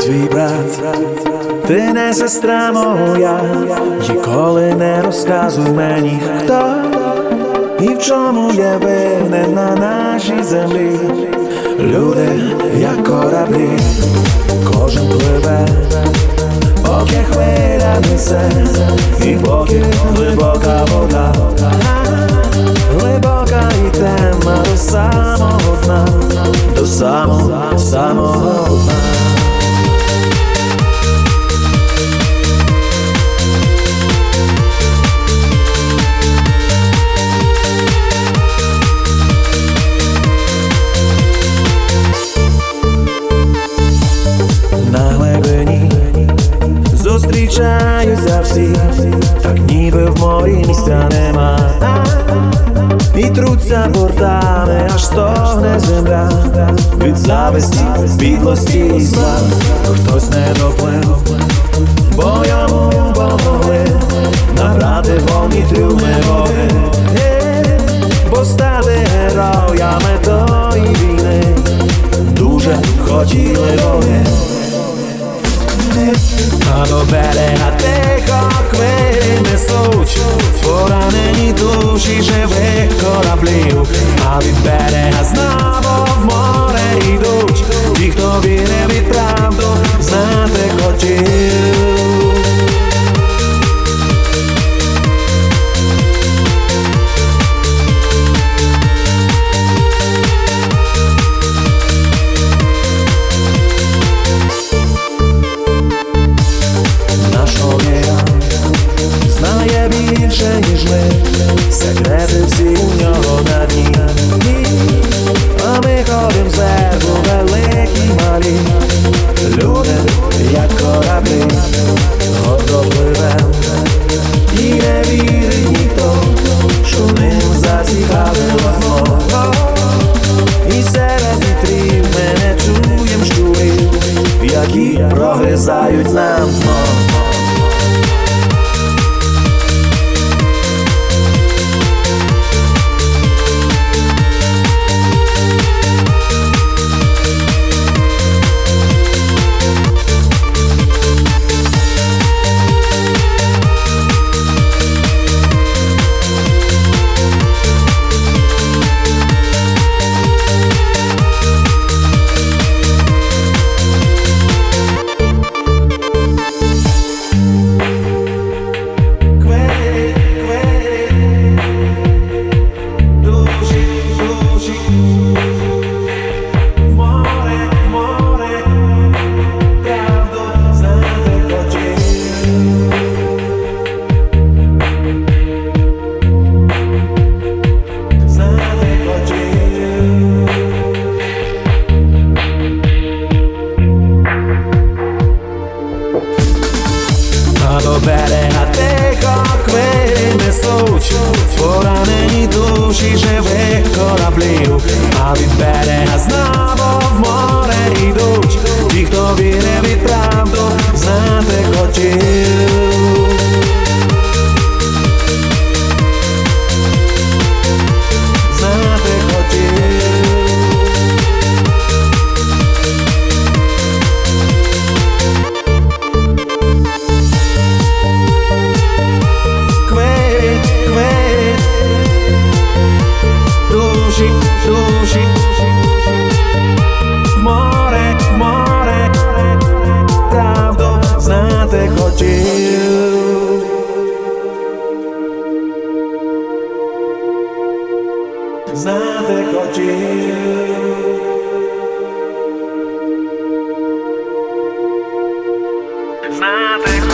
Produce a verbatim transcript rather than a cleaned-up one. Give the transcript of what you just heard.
твій брат, ти не сестра моя, ніколи не розказуй мені, хто і в чому є винен на нашій землі. Люди, як кораблі, кожен пливе, поки хвиля несе, і поки глибока вода, глибока і темна до самого дна, до самого, самого дна. На глибині зустрічаються всі, так ніби в морі місця нема, і труться бортами, аж стогне земля від зависті, підлості і зла. Хтось не доплив, бо йому помогли набрати повні трюми води, бо стати героями тої війни дуже хотіли вони. А до берега тихо хвилі несуть поранені душі живих кораблів, а від берега знову в море йдуть ті, хто вірив і правду знати хотів. Знає більше, ніж ми, секрети всі у нього на дні, а ми ходим зверху великі малі. Люди, як кораблі, гордо пливем, і не вірить ніхто, що ним зацікавило зло. І серед вітрів ми не чуєм щурів, які прогризають нам дно. А до берега тихо хвилі несуть поранені душі живих кораблів, а від берега знову в море йдуть ті, хто вірив і правду знати хотів. Знати хотів. Душі, душі, в море, в море, правду знати хотів. Знати хотів. Знати хотів.